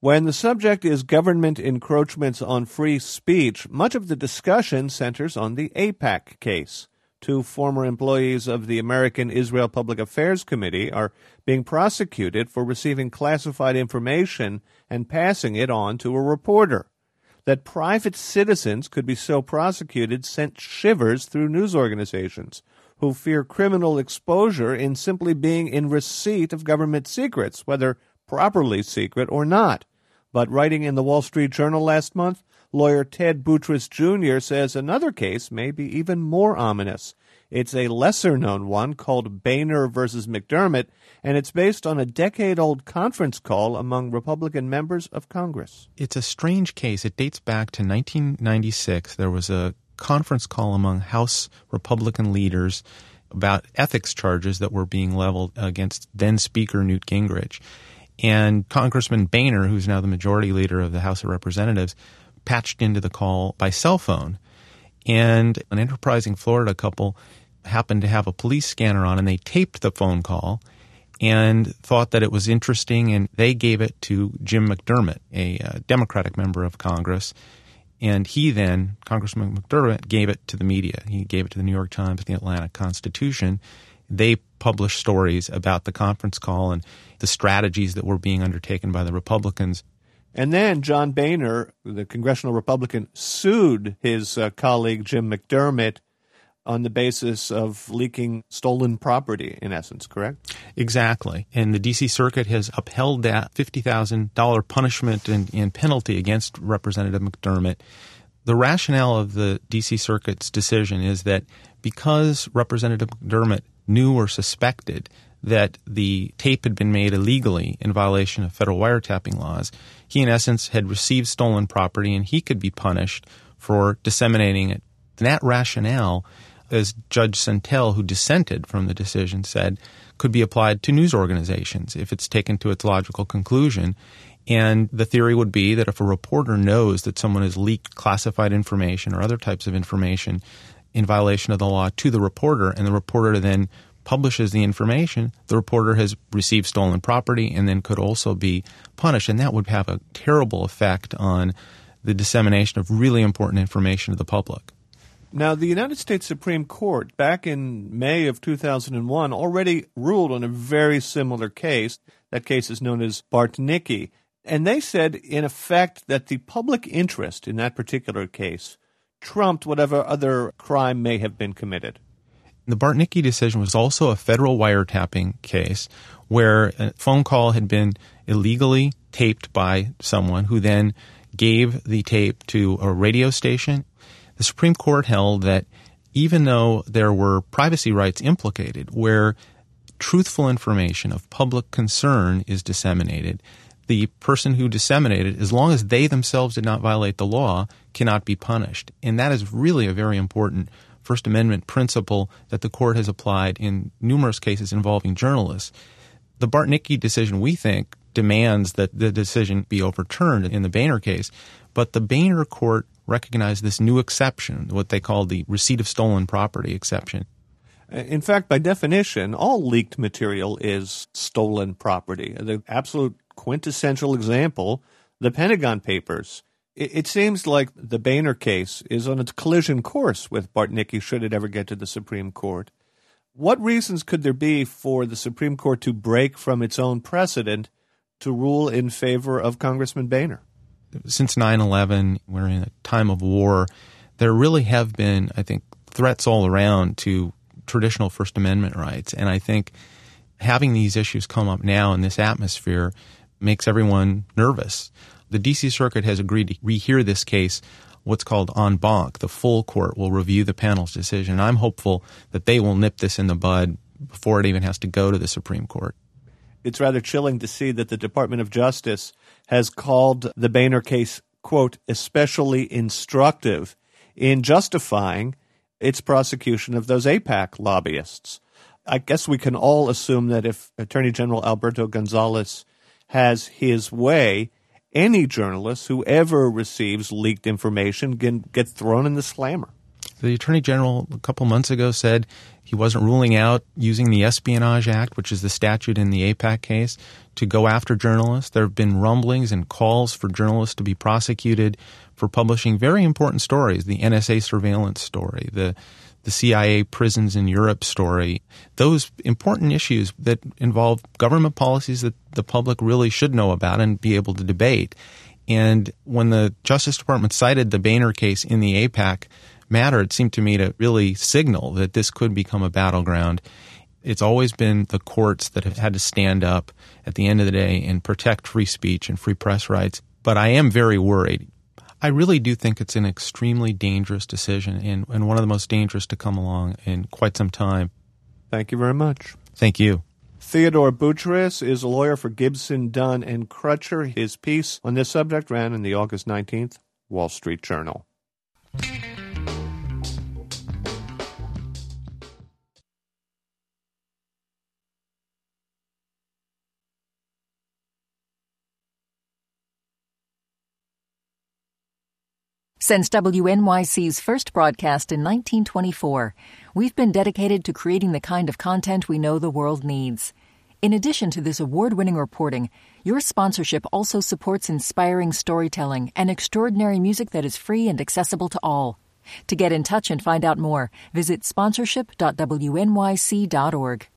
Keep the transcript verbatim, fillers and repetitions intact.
When the subject is government encroachments on free speech, much of the discussion centers on the AIPAC case. Two former employees of the American Israel Public Affairs Committee are being prosecuted for receiving classified information and passing it on to a reporter. That private citizens could be so prosecuted sent shivers through news organizations, who fear criminal exposure in simply being in receipt of government secrets, whether properly secret or not. But writing in the Wall Street Journal last month, lawyer Ted Boutrous Junior says another case may be even more ominous. It's a lesser-known one called Boehner versus McDermott, and it's based on a decade-old conference call among Republican members of Congress. It's a strange case. It dates back to nineteen ninety-six. There was a conference call among House Republican leaders about ethics charges that were being leveled against then-Speaker Newt Gingrich. And Congressman Boehner, who's now the majority leader of the House of Representatives, patched into the call by cell phone. And an enterprising Florida couple happened to have a police scanner on, and they taped the phone call and thought that it was interesting, and they gave it to Jim McDermott, a uh, Democratic member of Congress. And he then, Congressman McDermott, gave it to the media. He gave it to the New York Times, the Atlanta Constitution. They published stories about the conference call and the strategies that were being undertaken by the Republicans. And then John Boehner, the congressional Republican, sued his uh, colleague Jim McDermott on the basis of leaking stolen property, in essence, correct? Exactly. And the D C Circuit has upheld that fifty thousand dollars punishment and, and penalty against Representative McDermott. The rationale of the D C Circuit's decision is that because Representative McDermott knew or suspected that the tape had been made illegally in violation of federal wiretapping laws, he in essence had received stolen property and he could be punished for disseminating it. And that rationale, as Judge Santel, who dissented from the decision, said, could be applied to news organizations if it's taken to its logical conclusion. And the theory would be that if a reporter knows that someone has leaked classified information or other types of information in violation of the law to the reporter, and the reporter then publishes the information, the reporter has received stolen property and then could also be punished. And that would have a terrible effect on the dissemination of really important information to the public. Now, the United States Supreme Court, back in May of two thousand one, already ruled on a very similar case. That case is known as Bartnicki. And they said, in effect, that the public interest in that particular case trumped whatever other crime may have been committed. The Bartnicki decision was also a federal wiretapping case where a phone call had been illegally taped by someone who then gave the tape to a radio station. The Supreme Court held that even though there were privacy rights implicated, where truthful information of public concern is disseminated, the person who disseminated, as long as they themselves did not violate the law, cannot be punished. And that is really a very important First Amendment principle that the court has applied in numerous cases involving journalists. The Bartnicki decision, we think, demands that the decision be overturned in the Boehner case, but the Boehner court recognized this new exception, what they call the receipt of stolen property exception. In fact, by definition, all leaked material is stolen property. The absolute quintessential example, the Pentagon Papers. It seems like the Boehner case is on its collision course with Bartnicki should it ever get to the Supreme Court. What reasons could there be for the Supreme Court to break from its own precedent to rule in favor of Congressman Boehner? Since nine eleven, we're in a time of war. There really have been, I think, threats all around to traditional First Amendment rights. And I think having these issues come up now in this atmosphere makes everyone nervous. The D C Circuit has agreed to rehear this case, what's called en banc. The full court will review the panel's decision. I'm hopeful that they will nip this in the bud before it even has to go to the Supreme Court. It's rather chilling to see that the Department of Justice has called the Boehner case, quote, especially instructive in justifying its prosecution of those AIPAC lobbyists. I guess we can all assume that if Attorney General Alberto Gonzales has his way, any journalist who ever receives leaked information can get thrown in the slammer. The Attorney General a couple months ago said he wasn't ruling out using the Espionage Act, which is the statute in the AIPAC case, to go after journalists. There have been rumblings and calls for journalists to be prosecuted for publishing very important stories, the N S A surveillance story, the the C I A prisons in Europe story, those important issues that involve government policies that the public really should know about and be able to debate. And when the Justice Department cited the Boehner case in the AIPAC matter, it seemed to me to really signal that this could become a battleground. It's always been the courts that have had to stand up at the end of the day and protect free speech and free press rights. But I am very worried. I really do think it's an extremely dangerous decision and, and one of the most dangerous to come along in quite some time. Thank you very much. Thank you. Theodore Boutrous is a lawyer for Gibson, Dunn, and Crutcher. His piece on this subject ran in the August nineteenth Wall Street Journal. Since W N Y C's first broadcast in nineteen twenty-four, we've been dedicated to creating the kind of content we know the world needs. In addition to this award-winning reporting, your sponsorship also supports inspiring storytelling and extraordinary music that is free and accessible to all. To get in touch and find out more, visit sponsorship dot w n y c dot org.